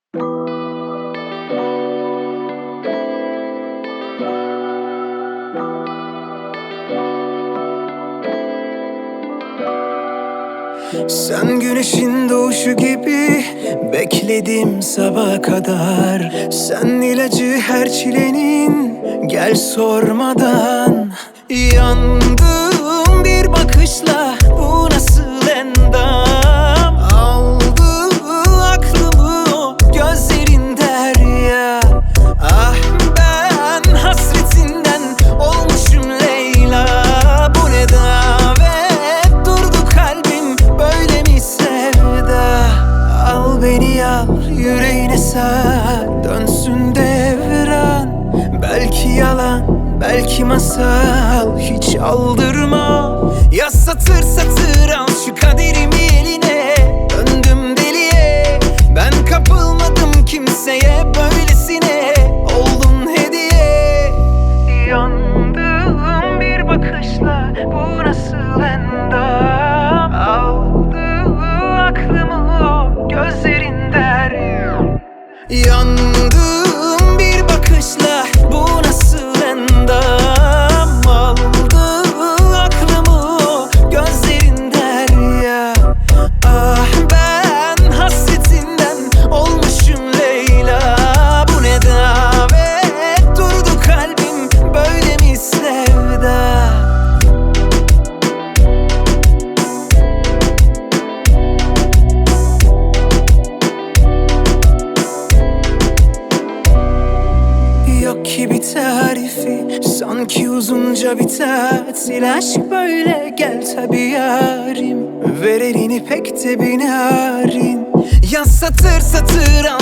Sen güneşin doğuşu gibi bekledim sabaha kadar. Sen ilacı her çilenin, gel sormadan. Yandım bir bakışla, bu nasıl endam. Aldı aklımı o gözlerin derya. Ah ben hasretinden olmuşum Leyla. Bu ne davet, durdu kalbim, böyle mi sevda? Al beni al, yüreğine sar, dönsün devran. Belki yalan, belki masal, hiç aldırma. Ya satır satır al şu kaderimi eline. Döndüm deliye, ben kapılmadım kimseye, böylesine oldun hediye. Yandım bir bakışla, bu nasıl endam. Aldı aklımı o gözlerin derya. Yandım bir bakışla, bu nasıl endam. Aldı aklımı o gözlerin derya. Ah ben hasretinden olmuşum Leyla. Bu ne davet, durdu kalbim, böyle mi sevda? Yok ki bir tarifi, sanki uzunca bir tatil. Aşk böyle, gel tabi yarim, ver elini pek de bir narin. Ya satır satır al